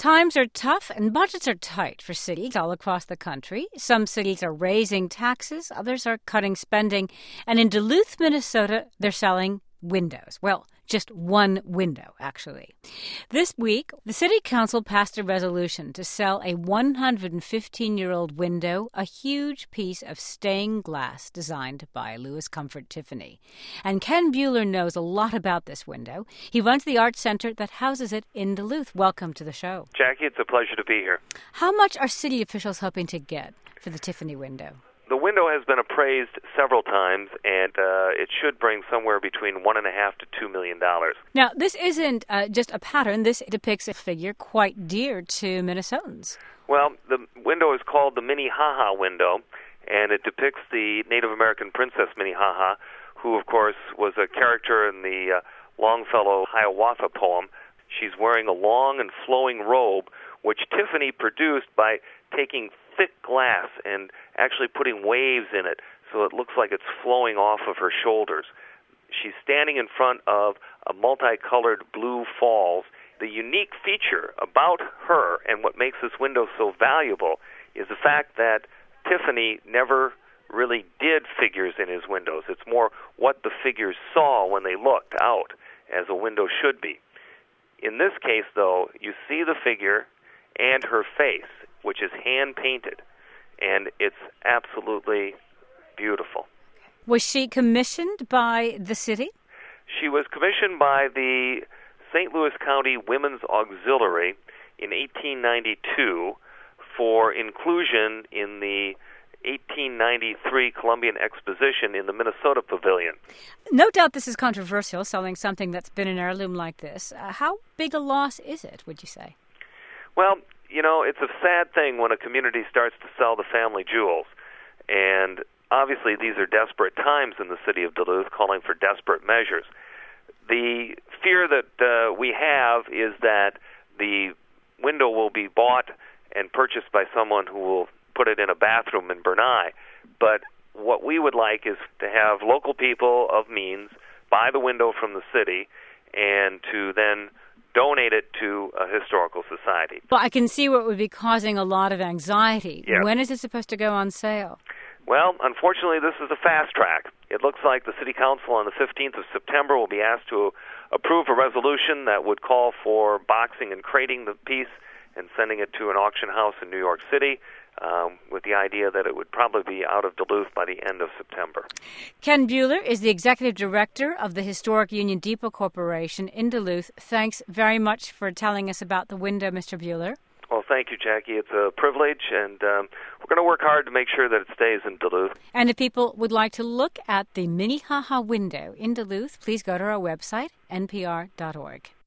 Times are tough and budgets are tight for cities all across the country. Some cities are raising taxes, others are cutting spending. And in Duluth, Minnesota, they're selling windows. Well, just one window, actually. This week, the City Council passed a resolution to sell a 115-year-old window, a huge piece of stained glass designed by Louis Comfort Tiffany. And Ken Buehler knows a lot about this window. He runs the art center that houses it in Duluth. Welcome to the show. Jackie, it's a pleasure to be here. How much are city officials hoping to get for the Tiffany window? The window has been appraised several times, and it should bring somewhere between $1.5 to $2 million. Now, this isn't just a pattern. This depicts a figure quite dear to Minnesotans. Well, the window is called the Minnehaha window, and it depicts the Native American princess Minnehaha, who, of course, was a character in the Longfellow Hiawatha poem. She's wearing a long and flowing robe, which Tiffany produced by taking thick glass and actually putting waves in it so it looks like it's flowing off of her shoulders. She's standing in front of a multicolored blue falls. The unique feature about her and what makes this window so valuable is the fact that Tiffany never really did figures in his windows. It's more what the figures saw when they looked out, as a window should be. In this case, though, you see the figure and her face, which is hand-painted, and it's absolutely beautiful. Was she commissioned by the city? She was commissioned by the St. Louis County Women's Auxiliary in 1892 for inclusion in the 1893 Columbian Exposition in the Minnesota Pavilion. No doubt this is controversial, selling something that's been an heirloom like this. How big a loss is it, would you say? Well, you know, it's a sad thing when a community starts to sell the family jewels. And obviously these are desperate times in the city of Duluth, calling for desperate measures. The fear that we have is that the window will be bought and purchased by someone who will put it in a bathroom in Bernay. But what we would like is to have local people of means buy the window from the city and to then donate it to a historical society. Well, I can see what would be causing a lot of anxiety. Yes. When is it supposed to go on sale? Well, unfortunately, this is a fast track. It looks like the City Council on the 15th of September will be asked to approve a resolution that would call for boxing and crating the piece and sending it to an auction house in New York City, with the idea that it would probably be out of Duluth by the end of September. Ken Buehler is the executive director of the Historic Union Depot Corporation in Duluth. Thanks very much for telling us about the window, Mr. Buehler. Well, thank you, Jackie. It's a privilege, and we're going to work hard to make sure that it stays in Duluth. And if people would like to look at the Minnehaha window in Duluth, please go to our website, npr.org.